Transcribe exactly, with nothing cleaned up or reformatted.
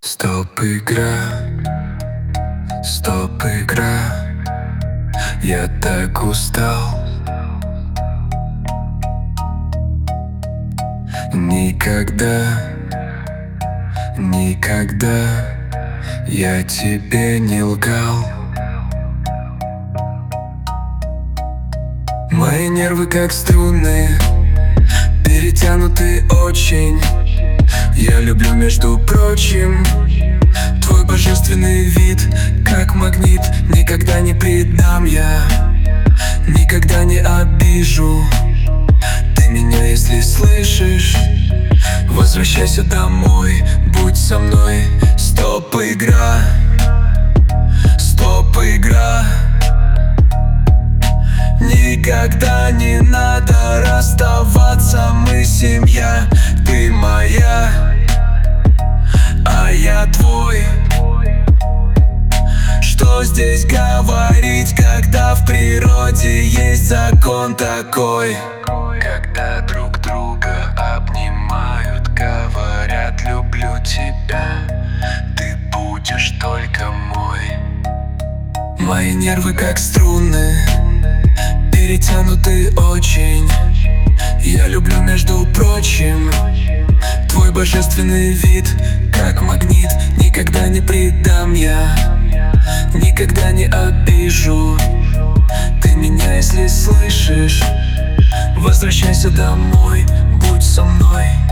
Стоп, игра, стоп, игра. Я так устал. Никогда, никогда я тебе не лгал. Мои нервы как струны, перетянуты очень. Я люблю, между прочим, твой божественный вид, как магнит. Никогда не предам я, никогда не обижу. Ты меня, если слышишь, возвращайся домой, будь со мной. Стоп, игра, стоп, игра. Никогда не надо расставаться, мы семья. Ты моя, а я твой. Что здесь говорить, когда в природе есть закон такой? Когда друг друга обнимают, говорят: люблю тебя, ты будешь только мой. Мои нервы как струны, перетянуты очень. Я люблю, между прочим, твой божественный вид, как магнит. Никогда не предам я, никогда не обижу. Ты меня, если слышишь, возвращайся домой, будь со мной.